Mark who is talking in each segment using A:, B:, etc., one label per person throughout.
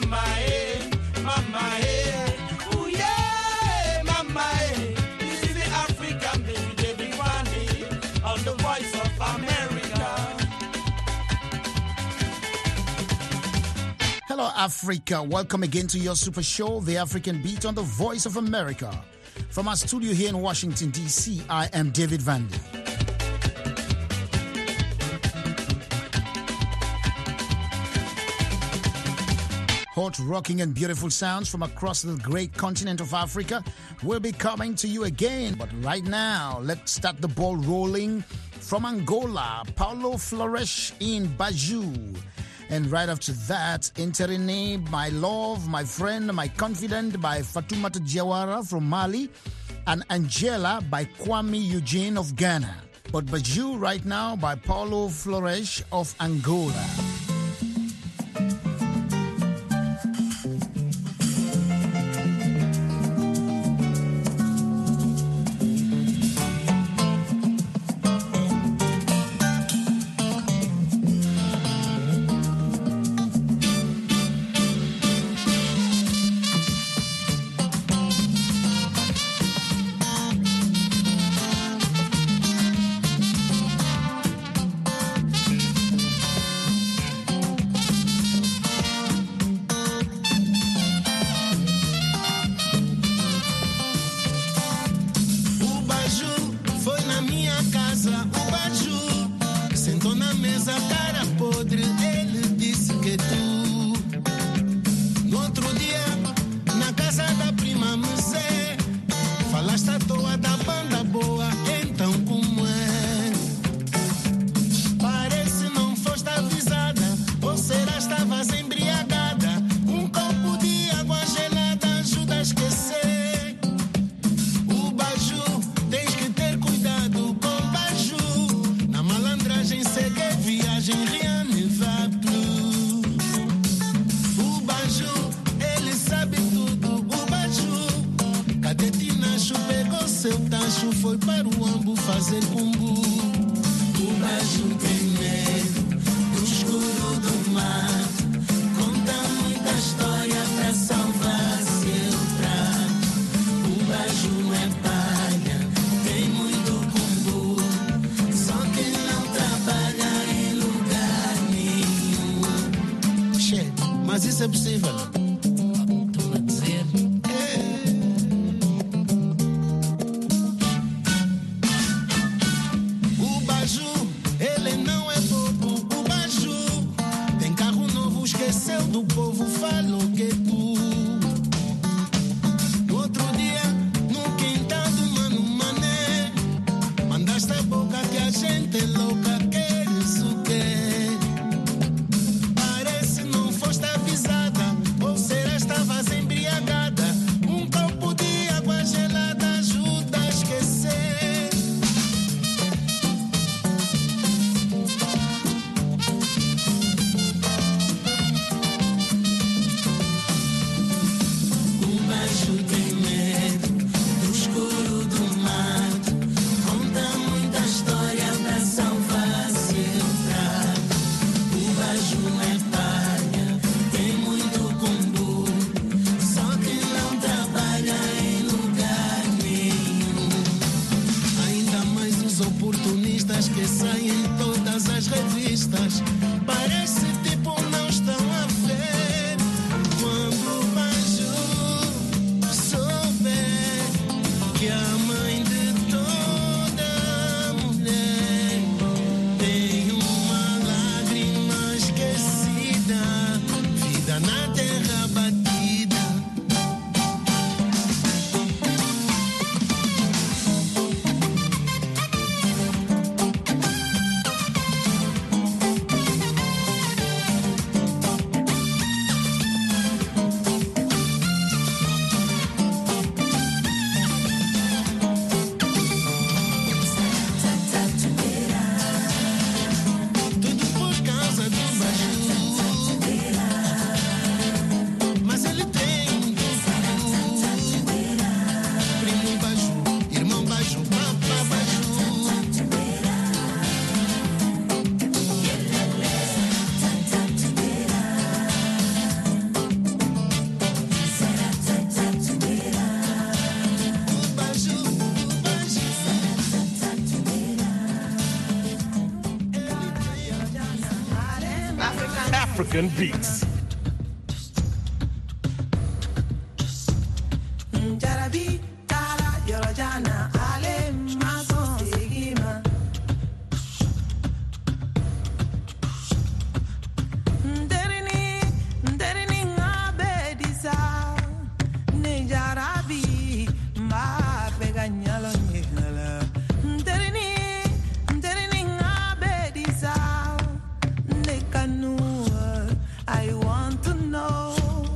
A: mama, eh, mama, eh. Oh yeah, mama, eh. This is the African baby, David Wandy, on the Voice of America.
B: Hello, Africa. Welcome again to your super show, The African Beat on the Voice of America. From our studio here in Washington, D.C., I am David Vandy. Hot, rocking, and beautiful sounds from across the great continent of Africa will be coming to you again. But right now, let's start the ball rolling from Angola. Paulo Flores in Baju. And right after that, Interine, My Love, My Friend, My Confidant by Fatoumata Diawara from Mali, and Angela by Kwame Eugene of Ghana. But Baju right now by Paulo Flores of Angola.
C: Mas isso é possível. Estou a dizer. O Baju, ele não é bobo. O Baju tem carro novo, esqueceu do povo, falou que tu. No outro dia, no quintal do Mano Mané, mandaste a boca que a gente é louca, queres o quê?
D: African beats.
A: I want to know.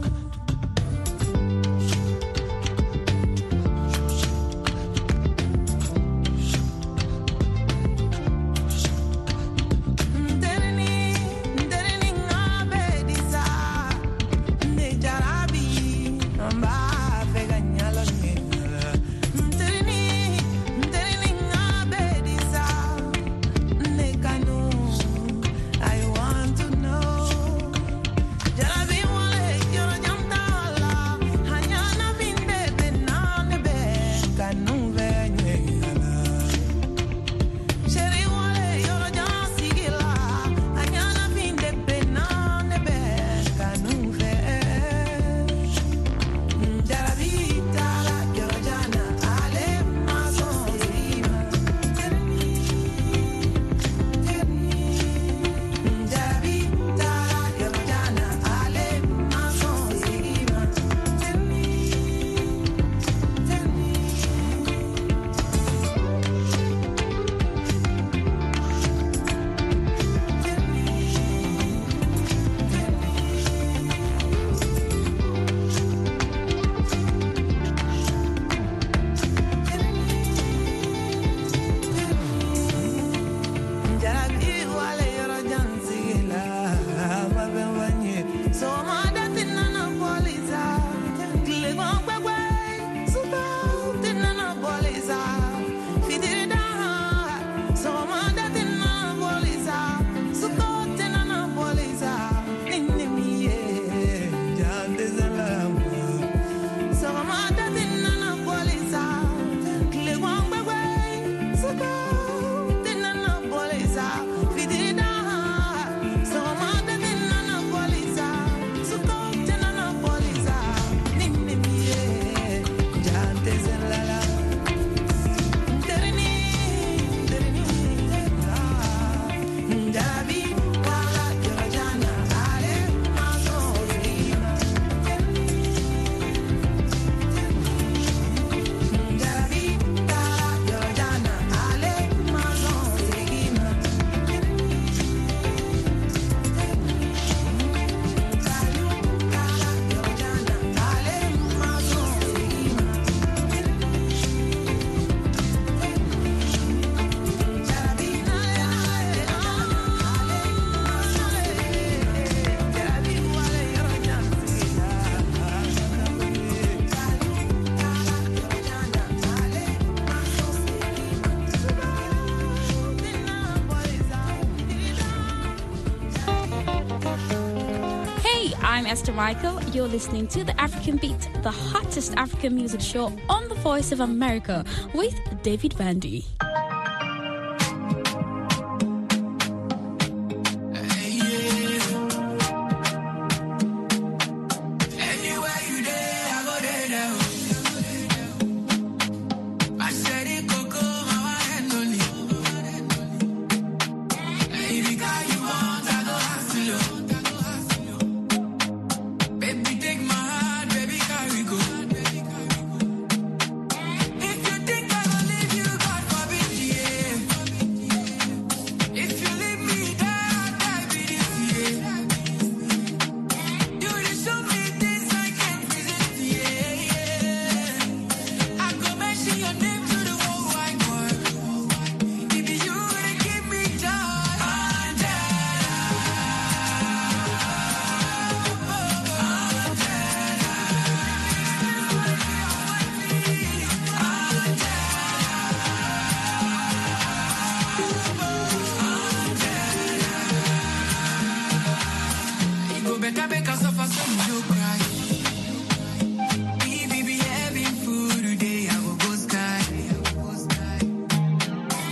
E: I'm Esther Michael. You're listening to The African Beat, the hottest African music show on the Voice of America with David Vandy.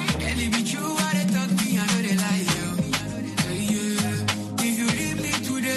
C: Today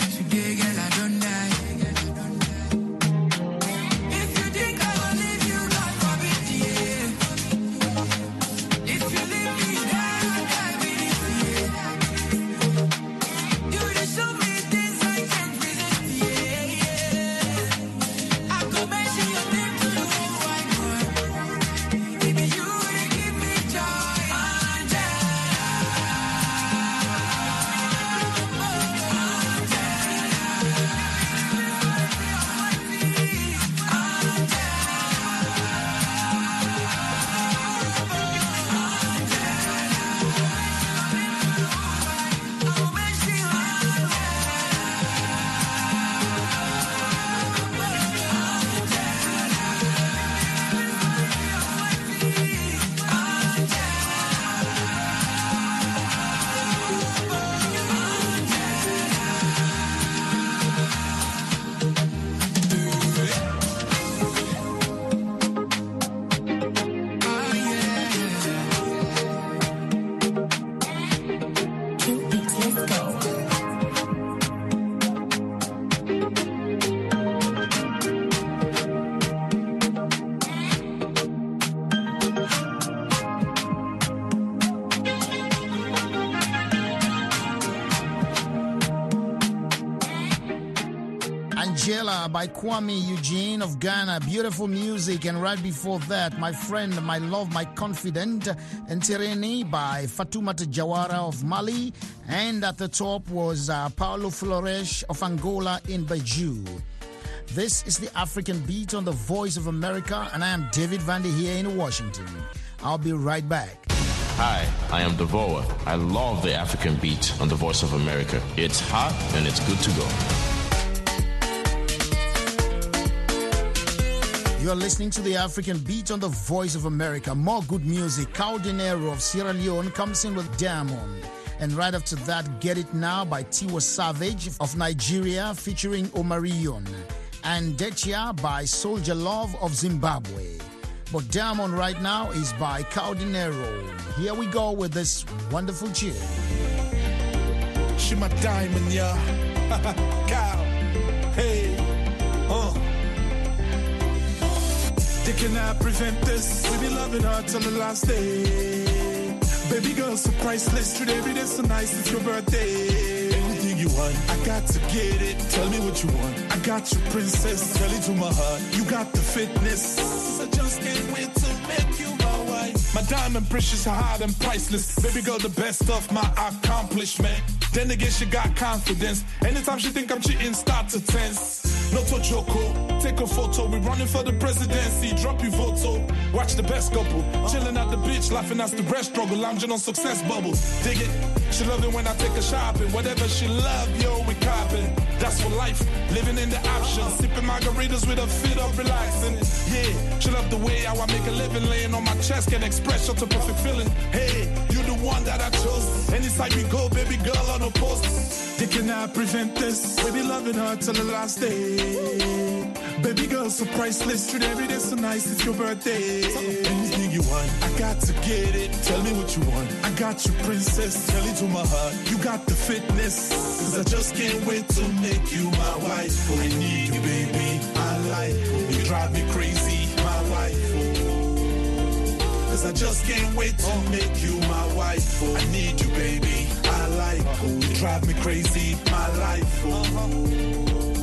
B: Angela by Kwame Eugene of Ghana. Beautiful music. And right before that, my friend, my love, my confidant, Ntereni by Fatoumata Jawara of Mali. And at the top was Paulo Flores of Angola in Baju. This is the African Beat on the Voice of America, and I am David Vandy here in Washington. I'll be right back.
D: Hi, I am Devoa. I love the African Beat on the Voice of America. It's hot and it's good to go.
B: You're listening to the African Beat on the Voice of America. More good music. Cal Dinero of Sierra Leone comes in with Diamond. And right after that, Get It Now by Tiwa Savage of Nigeria featuring Omarion. And Dechia by Soldier Love of Zimbabwe. But Diamond right now is by Cal Dinero. Here we go with this wonderful tune.
C: She my diamond, yeah. Cal, hey, They cannot prevent this. We be loving her till the last day. Baby girl, so priceless. Treat every day so nice. It's your birthday. Anything you want, I got to get it. Tell me what you want. I got you, princess. Tell it to my heart. You got the fitness. I just can't wait to make you my wife. My diamond precious, hard and priceless. Baby girl, the best of my accomplishment. Then again, she got confidence. Anytime she think I'm cheating, start to tense. Not a joke, take a photo. We running for the presidency. Drop your photo. Watch the best couple. Chilling at the beach, laughing as the breast struggle. Lounging on success bubbles. Dig it. She love it when I take her shopping. Whatever she love, yo, we copping. That's for life. Living in the options. Sipping margaritas with a fit up, relaxing. Yeah, she love the way how I make a living. Laying on my chest, can express such a perfect feeling. Hey, you the one that I chose. Anytime we go, baby girl on the post. They cannot prevent this. We be loving her till the last day. Baby girl, so priceless. Treat every day so nice. It's your birthday. Anything you want, I got to get it. Tell me what you want. I got you, princess. Tell it to my heart. You got the fitness. Cause I just can't wait to make you my wife. I need you, baby. I like you. You drive me crazy, my wife. Cause I just can't wait to make you my wife. I need you, baby. I like you. You drive me crazy, my life.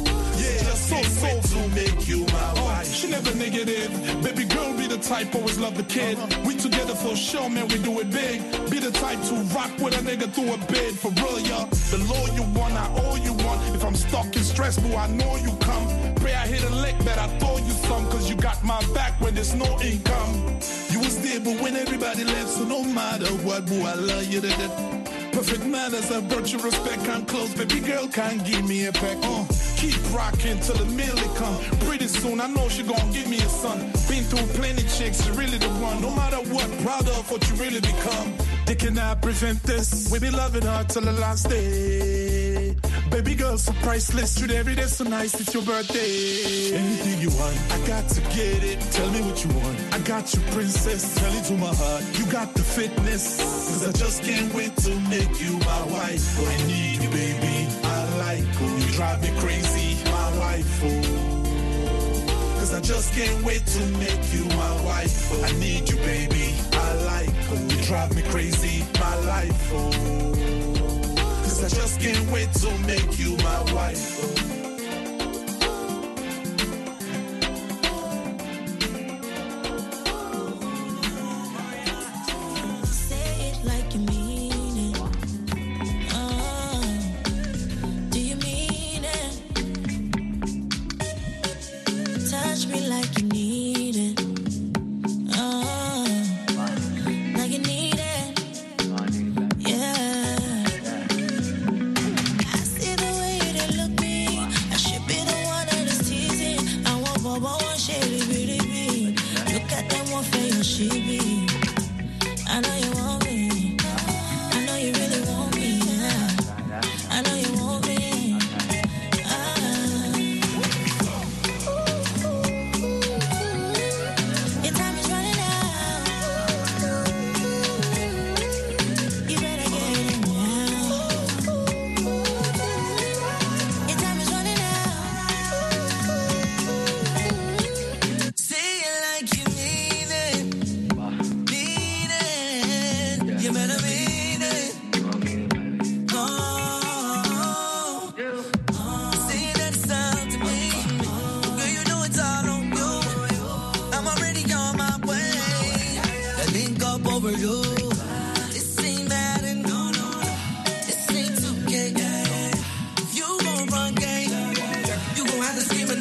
C: So to make you my wife. She never negative. Baby girl be the type, always love the kid. We together for sure, man, we do it big. Be the type to rock with a nigga through a bed. For real, y'all. The law you want, I owe you one. If I'm stuck in stress, boo, I know you come. Pray I hit a lick, bet I throw you some. Cause you got my back when there's no income. You was there, but when everybody left. So no matter what, boo, I love you to death. Perfect manners, I brought you respect. I'm close, baby girl, can't give me a peck. Keep rocking till the millie come. Pretty soon, I know she gon' give me a son. Been through plenty chicks, she really the one. No matter what, proud of what you really become. They cannot prevent this. We be loving her till the last day. Baby girl, so priceless. Treat every day so nice. It's your birthday. Anything you want, I got to get it. Tell me what you want. I got you, princess. Tell it to my heart. You got the fitness. Cause I just can't wait to make you my wife. I need you, baby. I like you. You drive me crazy, my wife. Cause I just can't wait to make you my wife. I need you, baby. I like you. You drive me crazy, my life. Cause I just can't wait to make you my wife.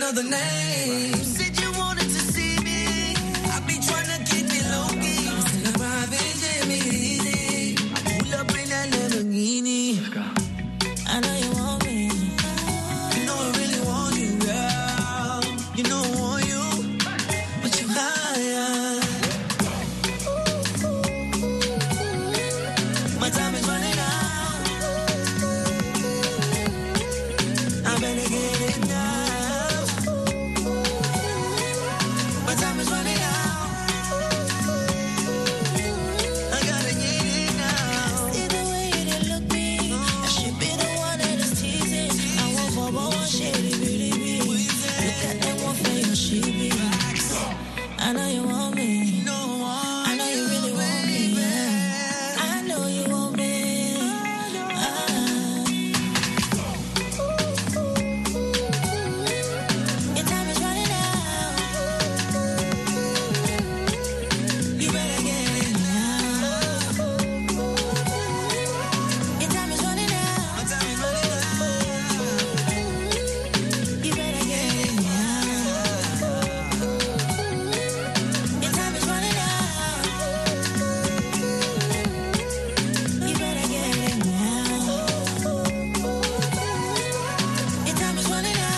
F: another name. You said you wanted to see me. I've been trying to keep it low key. Still a private jet, make it easy. I pull up in that Lamborghini. Let's go. I know you want me. You know I really want you, girl. You know I want you, but you higher. My time is running out. I better get it now. My time is running out. I gotta get it now. See the way you did look me. I should be the one that is teasing. I want for one shady beauty be. Look at that one for your she be. I know you want me. I know you really want me. Yeah. I know you want me. Your time is running out. You better get it now. Your time is running out. My time is running out. You better get it now. Your time is running out. You better get it now. Your time is running out.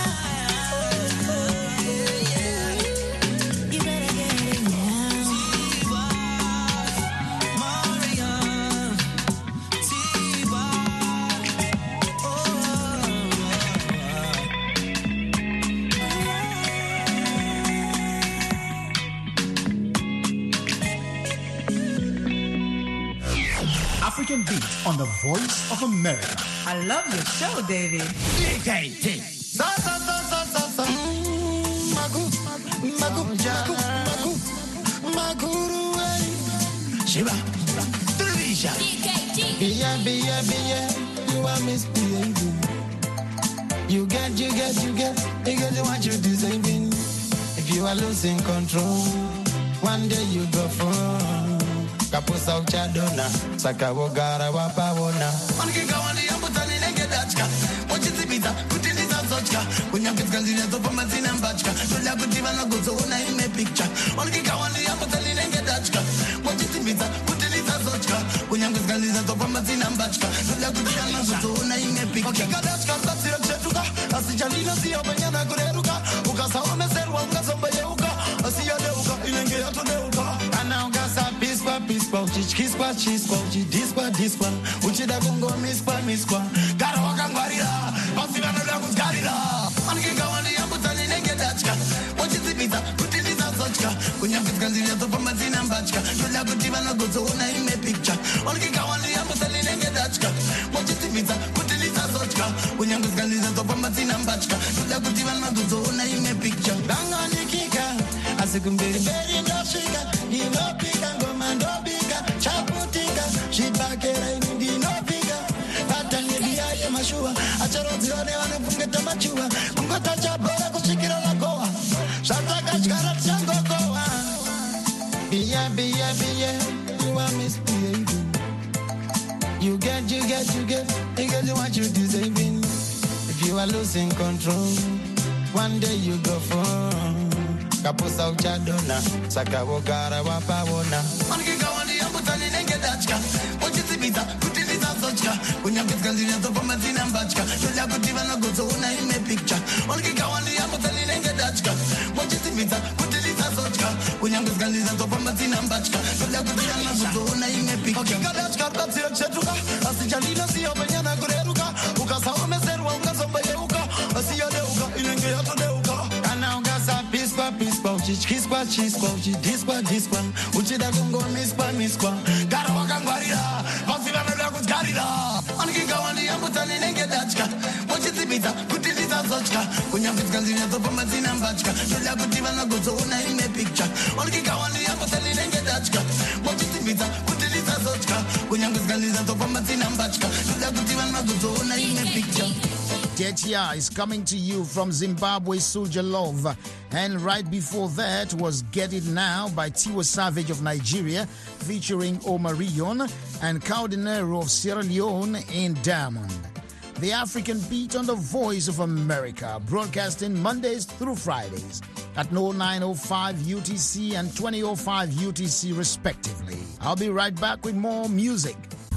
F: You better get it now. Marion, Tiba,
B: African Beat on the Voice of America.
G: I love your show, David.
F: Shiba, television. You are misbehaving. You get what you deserving. If you are losing control, one day you go for Kapusa uchadona, sakawogara wapawona. Onikika wani yambutani nenge dachka. Wachitibita, kutiliza sochka. Kunyapizka zile topa mazina mbachka. Tulia kutiva na gozo una ime picture. Onikika wani yambutani nenge dachka. Wachitibita, kutiliza sochka. Kunyapizka zile topa mazina mbachka. Tulia kutiva na gozo una ime picture. Okika dachka, tasio chetuka. Asichalino siyo banyana kureruka. Ukasaone serwa, ukasomba yeuka. Asiya deuka, inenge yato deuka. Anaungasa pispa, pispa. Chispa, chispa. Dispa. Uchida kungo mispa. Gara wakangwarira. Pasivana la kuzgarira. Anikika wani yambutani nenge dachka. Wachitibita, kutiliza sochka. Kunyapizka zile topa mazina mbachka. Tulia kutiva na gozo una ime picture. Anikika wani yambutani nenge dachka. Wachitibita, kutiliza sochka. Kunyapizka zile topa mazina mbachka. Tulia kutiva na gozo una ime picture. Danga nikika. Asikumbiri beri ndo shika. Ino pika ngoma ndo bika. Chaputika. Shibakera indi no pika. Atanye biaye mashua. Acharozione wanefunge tamachua. Kungota chabora kushikira la goa. Shataka chkara chango goa. Biya. You are misbehaving. You get what you deserving. If you are losing control, one day you go for Kapusa uchadona, sakawogara wapawona. Onikika wani yambutani nenge dachka. Wachitibita, kutiliza sochka. Kunyapizka zile topa mazina mbachka. Tulia kutiva na gozo una ime picture. Onikika wani yambutani nenge dachka. Wachitibita, kutiliza sochka. Kunyapizka zile topa mazina mbachka. Tulia kutiva na gozo una ime picture. Okika dachka, tasio chetuka. Asichalino siyo banyana kureruka. Ukasaome serwa, ukasomba yeuka. Asiya deuka, inenge yato deuka. Anaungasa pispa. Chispa. Dispa. Uchida kungo mispa. Gara wakangwarira. Pasivana la kuzgarira. Anikika wani yambutani nenge dachka. Wachitibita, kutiliza sochka. Kunyapizka zile topa mazina mbachka. Tulia kutiva na gozo una ime picture. Anikika wani yambutani nenge dachka. Wachitibita, kutiliza sochka. Kunyapizka zile topa mazina mbachka. Tulia kutiva na gozo una ime picture.
B: Tetia is coming to you from Zimbabwe, Soldier Love. And right before that was Get It Now by Tiwa Savage of Nigeria, featuring Omarion and Caldinero of Sierra Leone in Diamond. The African Beat on the Voice of America, broadcasting Mondays through Fridays at 09:05 UTC and 20:05 UTC respectively. I'll be right back with more music.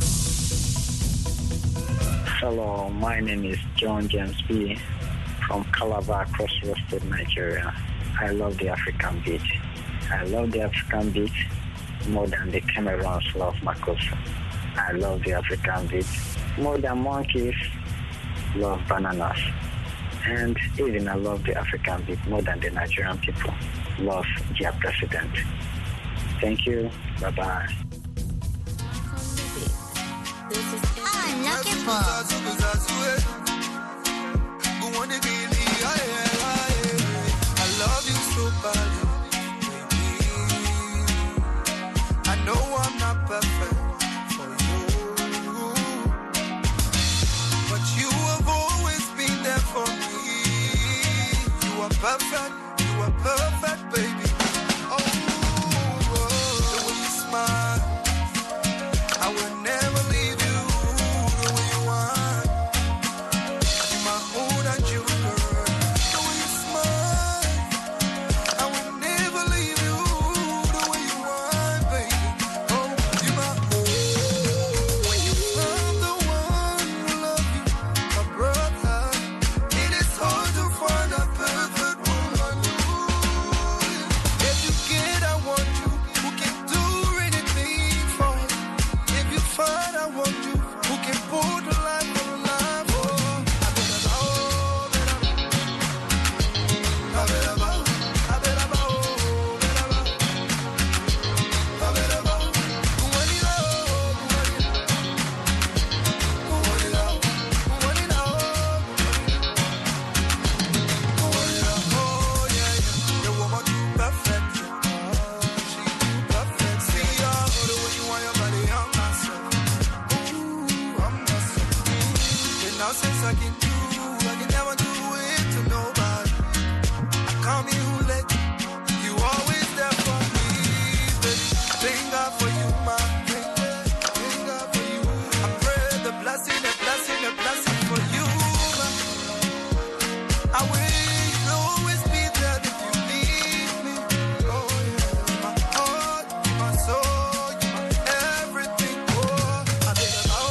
H: Hello, my name is John James B. from Calabar, Cross River State, Nigeria. I love the African beat. I love the African beat more than the Cameroons love Makossa. I love the African beat more than monkeys love bananas. And even I love the African beat more than the Nigerian people love their president. Thank you. Bye-bye.
I: I'm looking for.
J: I love you so badly, baby. I know I'm not perfect for you, but you have always been there for me. You are perfect, baby. Oh, the way you smile, I will never leave you. The way you want, you're my own and you, girl. The way you smile, I will never leave you. The way you want, baby. Oh, you're my own. When you found the one who love you, my brother, it is hard to find a perfect woman. If you get, I want you, who can do anything for you. If you find, I want you, who can put the life on life. Oh, since I can never do it to nobody. I come here who let you always there for me, baby. Thank God for you, my thank God for you. I pray the blessing for you, ma. I will always be there if you need me. Oh yeah, my heart, my soul, my everything. Oh, I did it all.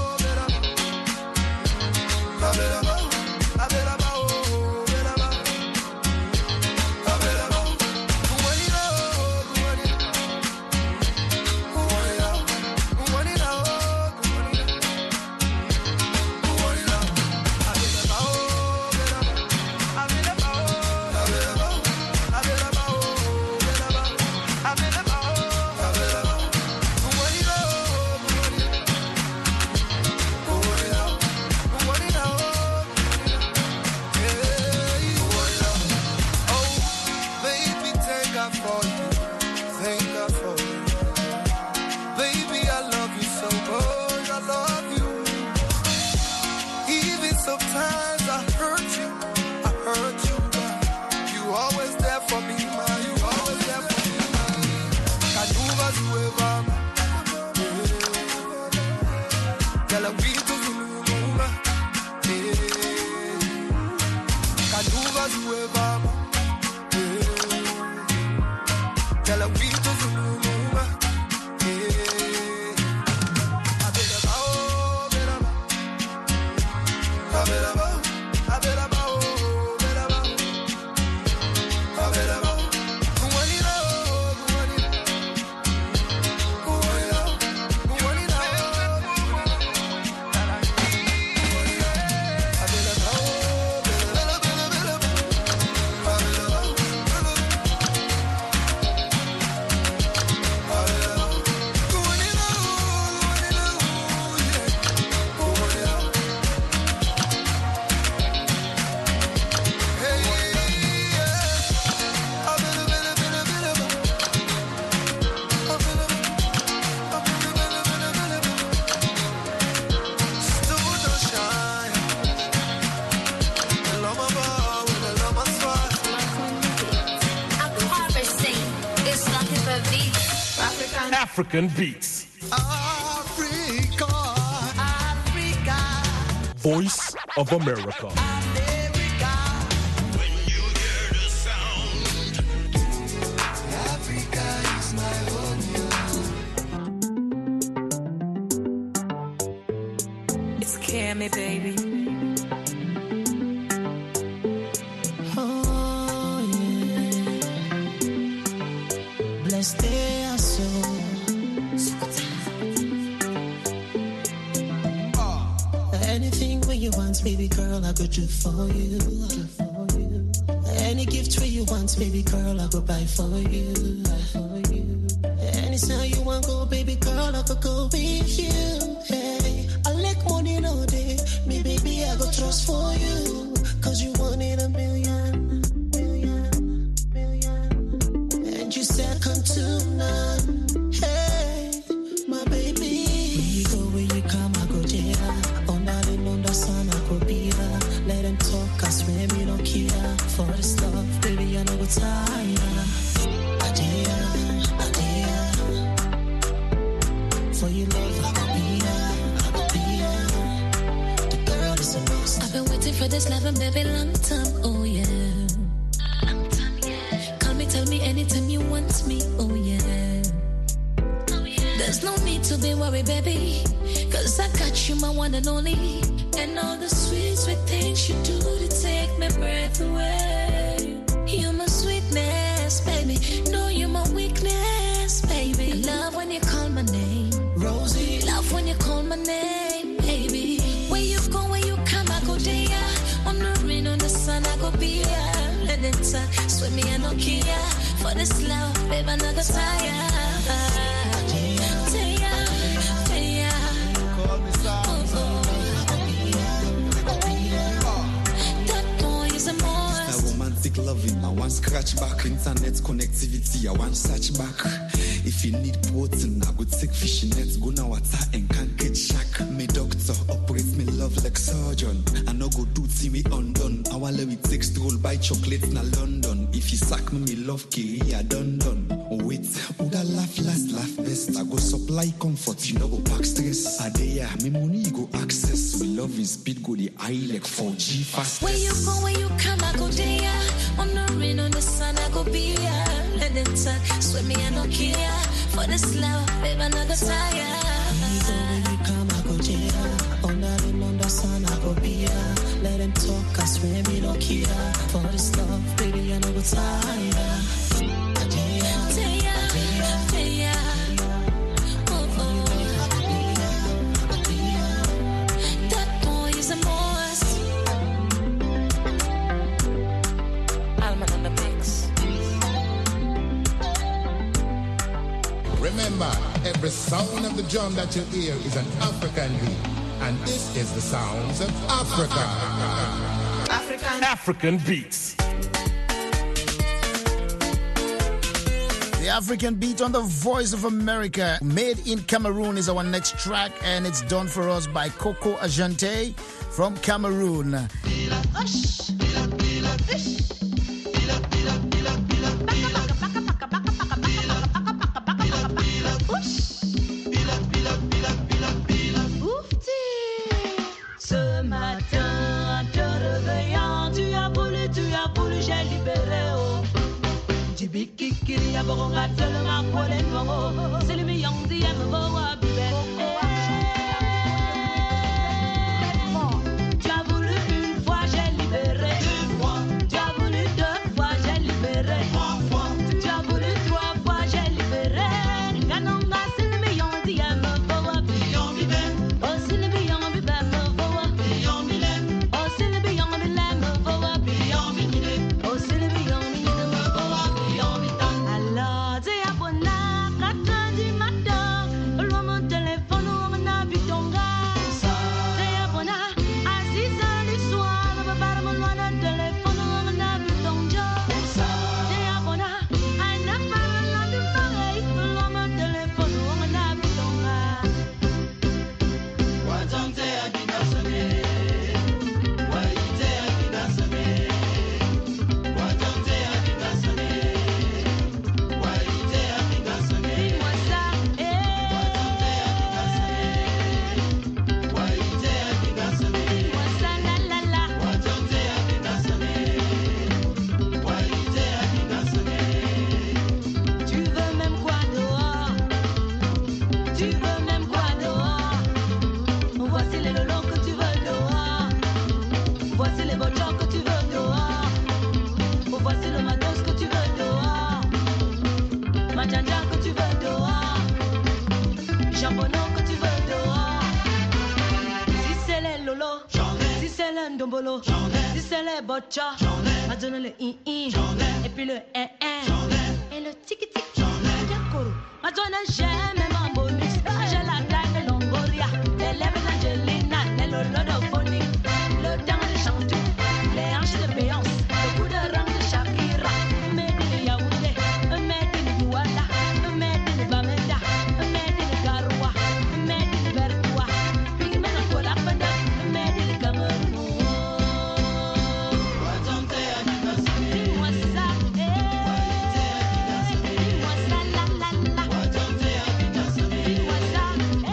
J: Sometimes I hurt you, but you always there for me, man. You always there for me, man. Kanuva zueva, kala wito zuluma, kanuva zueva, kala wito zuluma.
K: African Beats.
J: Africa,
C: voice of America.
A: When you hear the sound, Africa is my home.
G: It's Cammy, baby.
F: Oh, yeah. Blessed they are so. Anything where you want, baby girl, I go do for you. Any gift where you want, baby girl, I go buy for you. Anytime you want go, baby girl, I go go with you. Hey, I like money all day, me baby, I go trust for you. Cause you wanted a million. And you second to none. Hey, my baby. Where you go, where you come, I go there. Under sun, I go be there. Let them talk, I swear me no care. For this love, baby, I no go tire. Adia. For your love, I go be there. The girl is a must.
K: I've been waiting for this love, baby, long time, oh yeah. Call me, tell me anytime you want me, oh yeah. There's no need to be worried, baby, cause I got you, my one and only. And all the sweet, sweet things you do to take my breath away. You're my sweetness, baby. No, you're my weakness, baby. Love when you call my name,
F: Rosie.
K: Love when you call my name, baby. Where you go, where you come, I go there. On the rain, on the sun, I go be here. Let it sweat me, I don't care. For this love, baby, I'm not gonna tire.
L: Loving, I want scratch back, internet connectivity, I want search back. If you need protein, I go take fishing nets, go now water and can't get shack. Me doctor operates me love like surgeon. I no go do see me undone. I want let me take stroll buy chocolate na London. If you sack me love career done. Oh wait, would I laugh last, laugh best? I go supply comfort, you know go pack stress. I dey me money you go access. We love in speed go the high like 4G fast.
K: Where you go, where you come, I go there. On the rain, on the sun, I go be here. Let it sweat me, I don't care. For this love, baby, I'm not gonna tire.
F: Where you go, where you come, I go there. On the rain, on the sun, I go be here. Let them talk, I swear me no care. For this love, baby, I no go tire.
K: That boy is a moist. Alman on the mix.
M: Remember, every sound of the drum that you hear is an African beat. And this is the sounds of Africa.
C: African beats.
B: The African Beat on the Voice of America. Made in Cameroon is our next track, and it's done for us by Coco Ajante from Cameroon.
N: Ce matin, te réveillant, tu as voulu, j'ai libéré. Jibikiki, Yaboronga, Telema, Polengo, c'est le million d'Yambo, Bibé. Tu as voulu une fois, j'ai libéré. Tu as voulu deux fois, j'ai libéré. Tu as voulu trois fois, j'ai libéré. Ganonga, c'est le million d'Yambo, Bibé. Oh, c'est le million Bibé, oh, c'est le million Bibé, oh, c'est le million Alors, t'es abonné, 4 heures du matin, le téléphone. ndombolo. Si c'est les botcha, ma donne le i-i. Et puis le un. Et le tiki-tiki. Ma donne j'aime mon bonus. J'ai la taille de Longoria. Les lèvres d'Angelina. Les lolos de Phonique. Le temps de Chantou. Les hanches de Béance. Le coup de rang de Shakira. Made in Yaoundé. Made in Douala. Made in Bamenda. Made in Garoua. Made in Bertoua. Pigment en Kola Fenda. Made in Cameroun. Dis-moi ça, dis-moi ça, la la la. Dis-moi ça,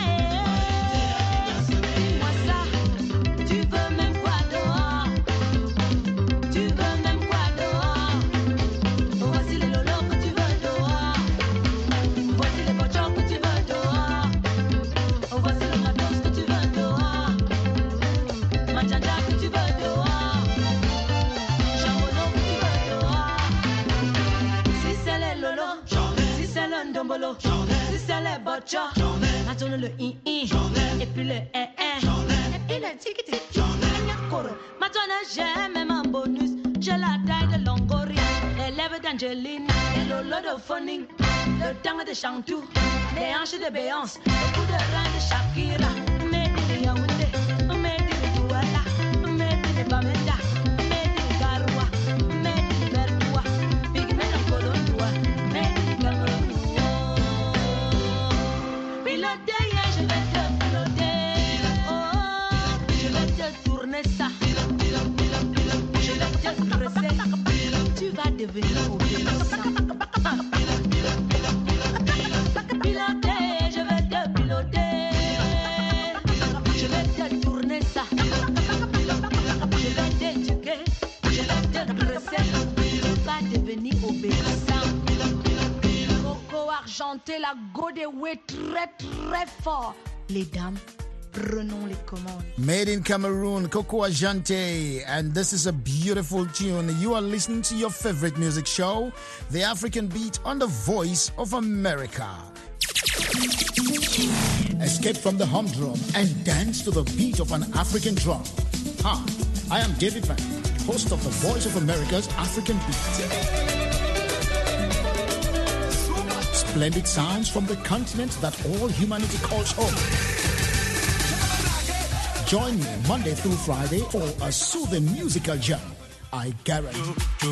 N: dis-moi ça. Tu veux même quoi dehors? Tu veux même quoi dehors? Voici les lolos que tu veux dehors. Voici les bochons que tu veux dehors. Voici le matos que tu veux dehors. Manjanja que tu veux dehors. Chambolo que tu veux dehors. Si c'est les lolos, si c'est le ndombolo, si c'est les bochons, attends le i-i, et puis le et puis le tiki-tiki. Maintenant j'aime mon bonus, j'ai la taille de Longoria, les lèvres d'Angelina, les lolos de Phonique, le temps de Chantou, les hanches de Béance, le coup de rein de Shakira, made in Yaoundé, made in Douala, made in Bamenda, made in Garoua, made in Bertoua, pigment en Colondoua, made in Cameroun. Piloter, je vais te piloter, oh, je vais te tourner ça. Je vais te dresser, tu vas devenir obéissant. Piloter, je vais te piloter. Je vais te tourner ça. Je vais t'éduquer, je vais te dresser. Tu vas devenir obéissant. Coco argenté, la godéoué très très fort. Les dames, prenons les commandes.
B: Made in Cameroon, Coco Ajante, and this is a beautiful tune. You are listening to your favorite music show, The African Beat, on the Voice of America. Escape from the humdrum and dance to the beat of an African drum. Hi, I am David Van, host of the Voice of America's African Beat. Splendid sounds from the continent that all humanity calls home. Join me Monday through Friday for a soothing musical jam. I guarantee.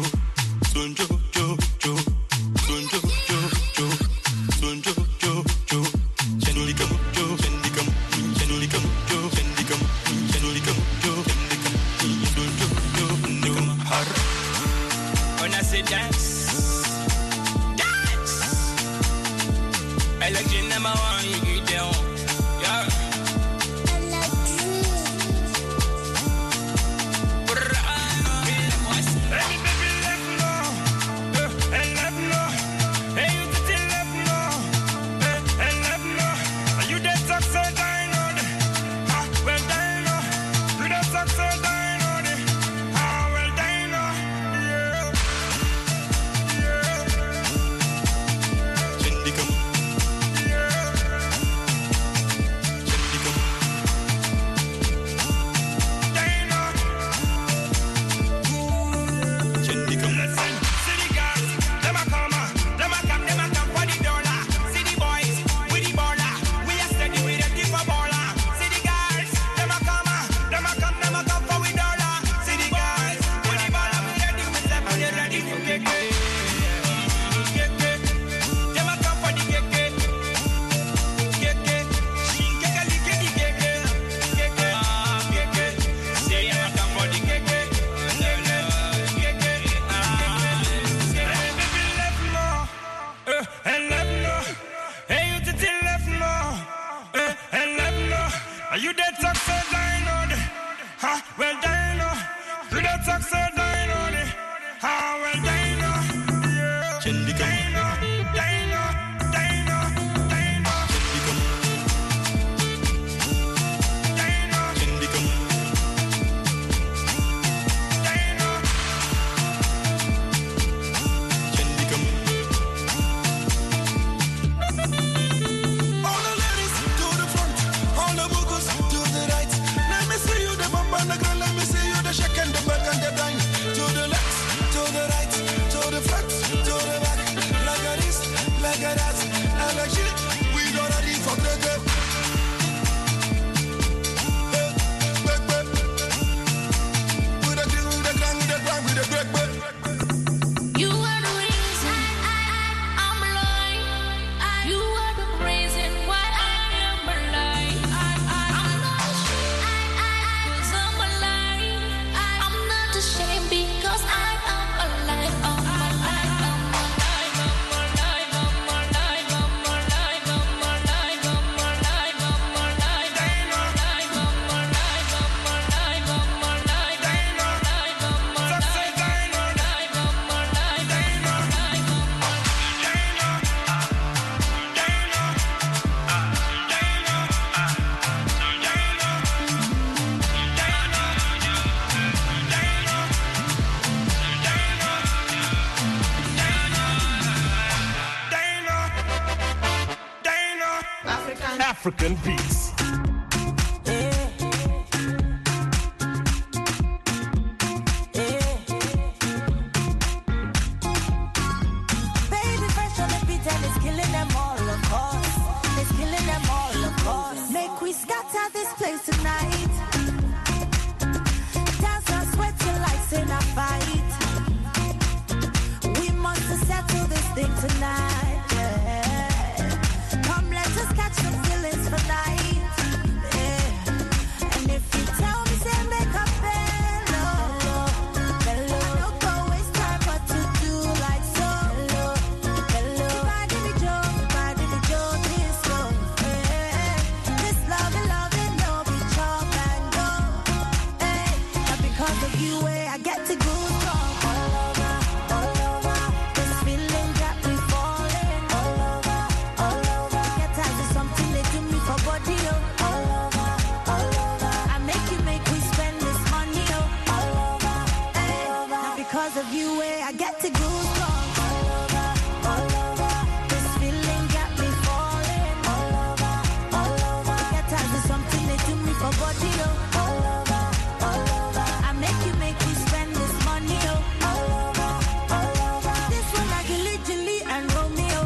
A: When I say dance, dance. I like you number one, you get down, yeah.
C: African beats.
N: Baby fresh on the beat and it's killing them all, of course. It's killing them all, of course. Make we scatter this place tonight. Dance and sweat till lights in a fight. We must settle this thing tonight. Yeah. Come, let us catch some feelings for night. Yeah. And if you tell me, say make a bello. I don't go waste time, but to do like so. Everybody be Joe, disco. Yeah. This love, no be chop and go. Hey. Not because of you, I get to go strong. All over. This feeling got me falling. All over. Get tired of something they do me for body, oh. All over. I make we spend this money, oh. All over. Not because of you, I get to go strong. All over. This feeling got me falling. All over. Get tired of something they do me for body, oh. All over. I make we spend this money, oh. All over. This one I Gilly and Romeo.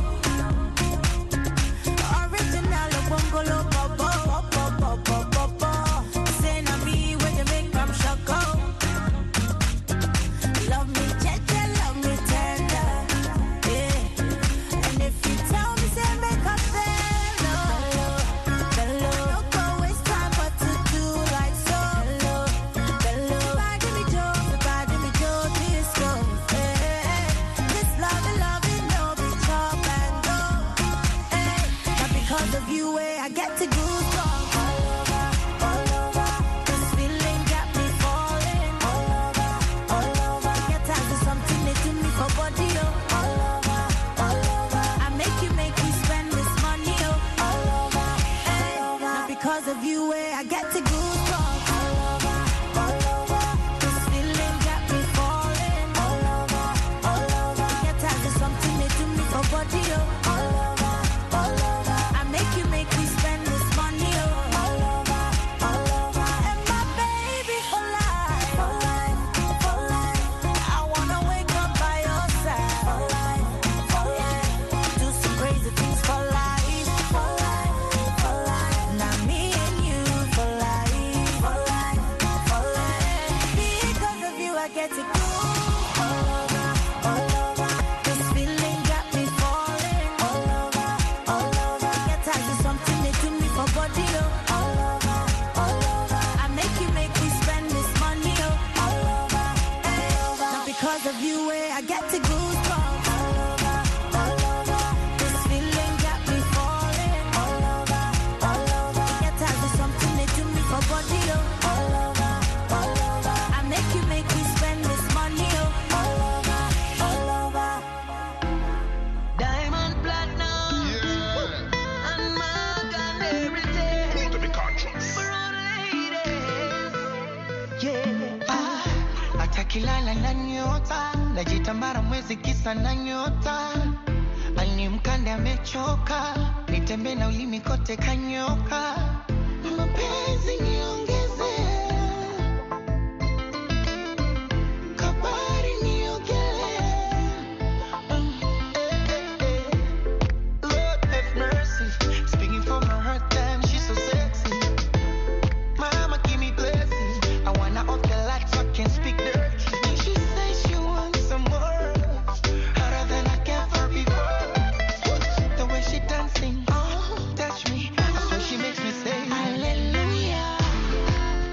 N: Original Bongolo Bobo. Say na me when you make them shock out. Love me gentle, love me tender. Yeah. And if you tell me, say make a bello. Don't go waste time, but to do like so. Everybody be Joe, disco. Yeah. This love, no be chop and go. Hey. Not because of you, I get to go strong. All over. This feeling got me falling. All over. Get tired of something they do me for body, oh. All over. I make we spend this money, oh. All over. Not because of you, I get to go strong. All over. This feeling got me falling. All over. Get tired of something they do me for body, oh. All over. I make we spend this money, oh. All over. And my baby for life. I wanna wake up by your side. Do some crazy things for life. Now me and you for life. Because of you, I get to go. All over. This feeling got me falling. All over. Get tired of something they do me for body, oh. All over. I make we spend this money, oh. All over. Not because of you, I get to go strong. All over. This feeling got me falling. All over. Get tired of something they do me for body, oh. All over. I make we spend this money, oh. All over.
J: Diamond platinum. And mark and everything. For all ladies. Yeah.
F: Atakilala na nyota, najitambara mwezi kisa na nyota. Alimkande amechoka, nitembe na ulimi kote kanyoka. Mapenzi niongeze, kabari niogele. Lord have mercy, speaking from her heart, damn, she's so sexy. Mama, give me blessings. I wanna off the lights so I can speak dirty. And she says she wants some more, harder than I can for before. The way she dancing, oh, touch me. That's when she makes me say hallelujah.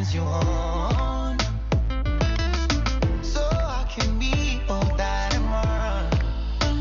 F: as you want. So I can be all that and more.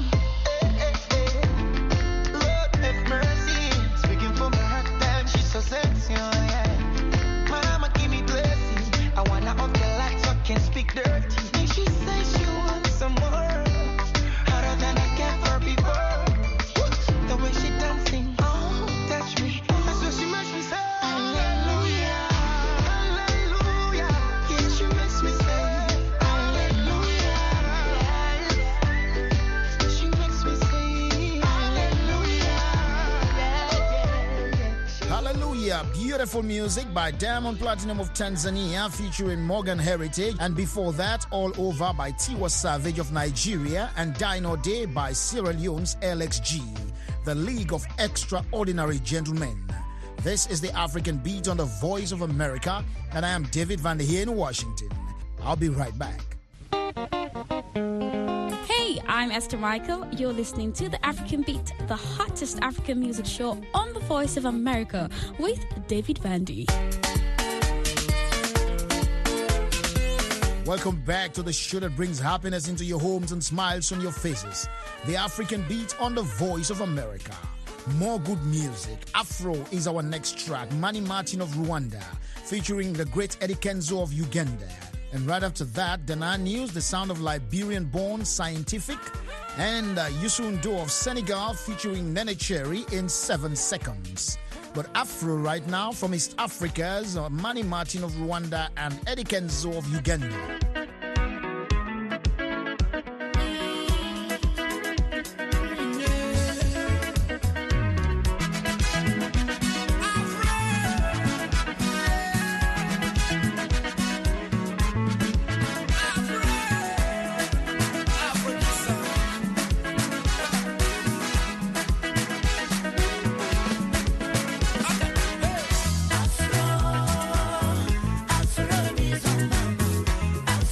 F: Lord have mercy, speaking for my heart, damn, she's so sexy, oh yeah. Mama give me blessing, I wanna up the lights so I can speak dirty. And she says she wants some more, harder than I can for before. The way she dancing, oh, touch me, that's what she makes me say. Hallelujah, hallelujah, yeah, she makes me say. Hallelujah, she makes me say.
B: Hallelujah, beautiful music by Diamond Platinum of Tanzania featuring Morgan Heritage, and before that All Over by Tiwa Savage of Nigeria and Dino Day by Sierra Leone's LXG, the League of Extraordinary Gentlemen. This is the African Beat on the Voice of America, and I am David Van der Heer in Washington. I'll be right back.
E: Hey, I'm Esther Michael. You're listening to the African Beat, the hottest African music show on the Voice of America with David Vandy.
B: Welcome back to the show that brings happiness into your homes and smiles on your faces. The African Beat on the Voice of America. More good music. Afro is our next track. Manny Martin of Rwanda, featuring the great Eddie Kenzo of Uganda. And right after that, Dana News, the sound of Liberian-born Scientific, and Youssou N'Dour of Senegal, featuring Nene Cherry in 7 seconds. But Afro right now from East Africa's Manny Martin of Rwanda and Eddie Kenzo of Uganda.
O: Afro, Afro,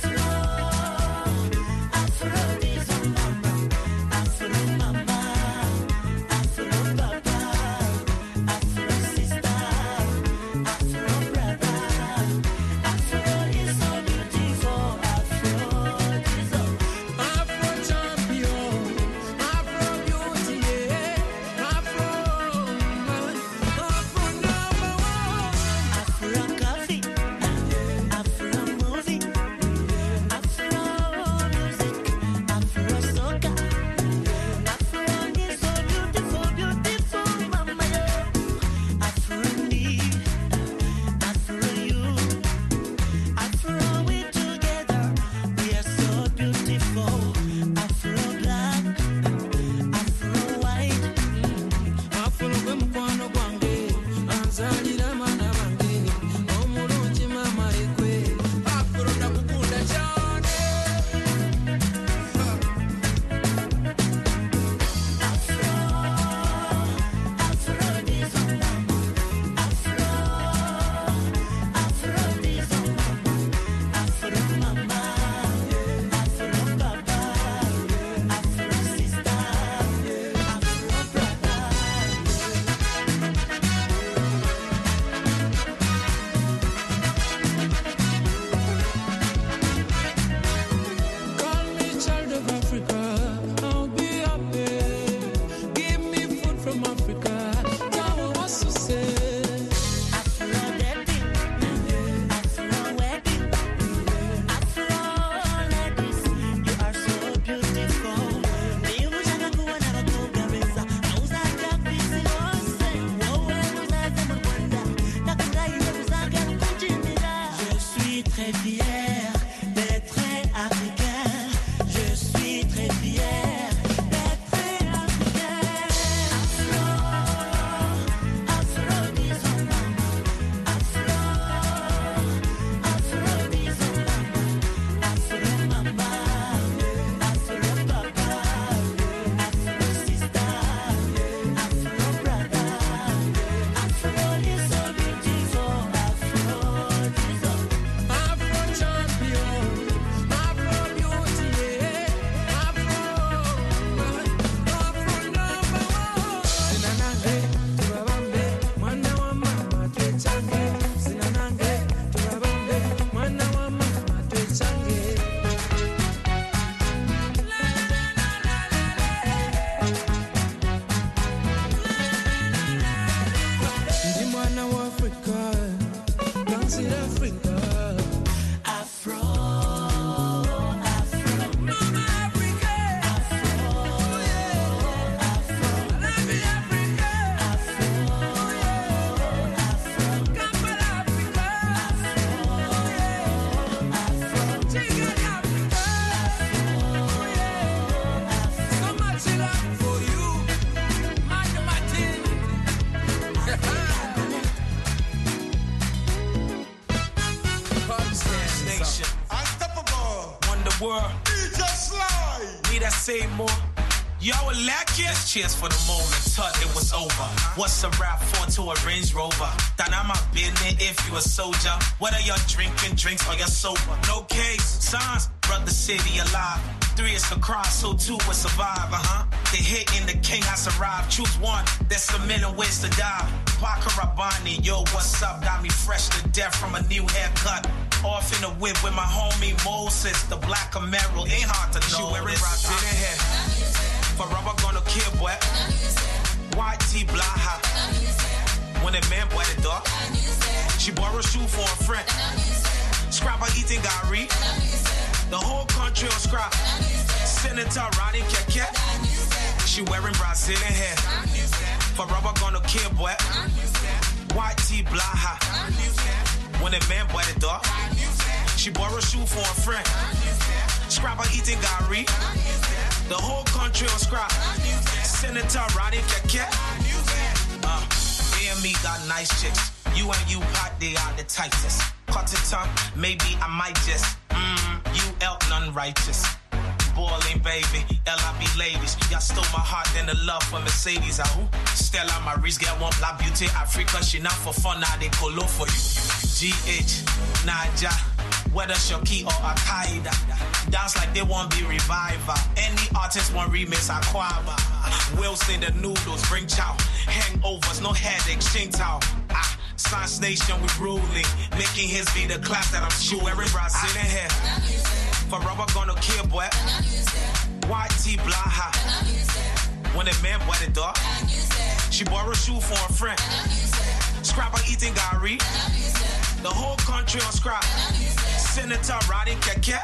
O: world.
C: DJ Sly.
O: Need I say more? Y'all will lack it. Let's cheers for the moment. Thought it was over. What's a rap for to a Range Rover? That I'm a business if you a soldier. Whether you're drinking drinks or you're sober. No case. Signs, brother city alive. 3 is the cross, so 2 will survive, The hit in the king has arrived. Choose one, there's a million ways to die. Parker Rabani, yo, what's up? Got me fresh to death from a new haircut. Off in the whip with my homie Moses. The black Camaro, ain't hard to know. She wearing Brazilian hair. Forever gonna kill, boy. White tee, blaha. When a man boy the dog. She borrowed a shoe for a friend. Scrapper eating Gary. The whole country on scrap. Senator riding keke. She wearing Brazilian hair. Forever gonna kill, boy. White tee, blaha. When a man boy the dog. She borrowed a shoe for a friend. Scrapper eating Gary. The whole country on scrap. Senator riding keke. Me and me got nice chicks. You and you pot, they are the tightest. Cut it tongue, maybe I might just. You none righteous. Balling, baby, LIB ladies. Y'all stole my heart and the love for Mercedes. Stella Maurice, get one black beauty. Africa, she not for fun, now they colo for you. GH, Naja, whether Shoki or Al-Qaeda. Dance like they won't be reviver. Any artist want remix, Aquaba. Wilson, the noodles, bring chow. Hangovers, no headaches, Ching Tao. Science Nation, we ruling. Making his be the class that I'm sure. Wearing Brazilian hair. Forever gonna kill, boy. White tee, blaha. When a man boy the dog. She borrowed a shoe for a friend. Scrapper eating Gary. The whole country on scrap. Senator riding keke.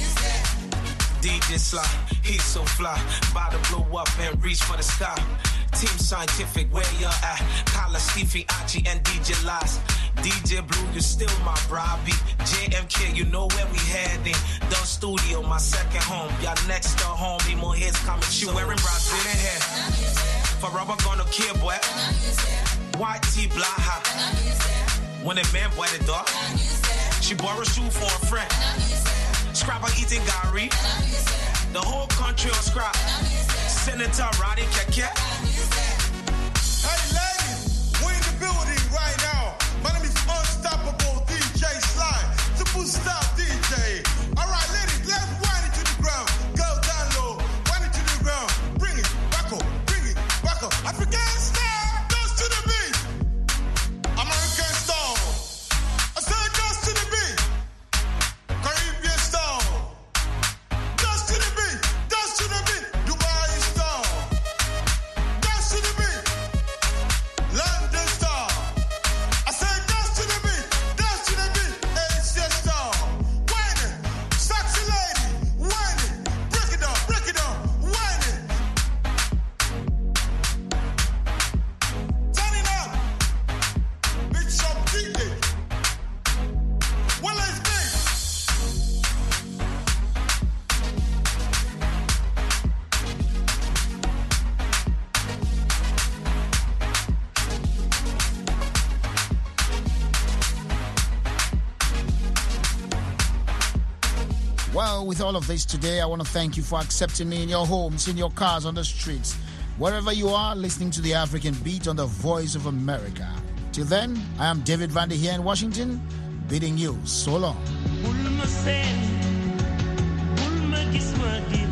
O: DJ Sly, he's so fly. About to blow up and reach for the sky. Team Scientific, where you at? Kala, Stevie, Archie, and DJ Last. DJ Blue, you still my bribey. JMK, you know where we heading. Done Studio, my second home. Y'all next to homie, more hits coming. She wearing Brazilian hair. Forever gonna kill, boy. White tee, blaha. When a man boy the dog. She borrowed a shoe for a friend. Scrapper eating Gary. The whole country on scrap. Senator riding keke.
C: Hey ladies, we're in the building right now. My name is Unstoppable DJ Sly, Superstar DJ. All right, ladies, let's wind it to the ground. Go down low, wind it to the ground. Bring it back up, bring it back up. African style, dance to the beat. American style, I said dance to the beat. Caribbean style, dance to the beat, dance to the beat. Dubai style, dance to the beat. London style, I said dance to the beat, dance to the beat. Asia style, whine it, sexy lady, whine it, break it down, whine it. Turn it up, bitch up, beat it. Well, let's be.
B: Well, with all of this today, I want to thank you for accepting me in your homes, in your cars, on the streets. Wherever you are, listening to the African Beat on the Voice of America. Till then, I am David Vandy here in Washington, bidding you so long.
A: Bul ma seen, bul ma gis ma di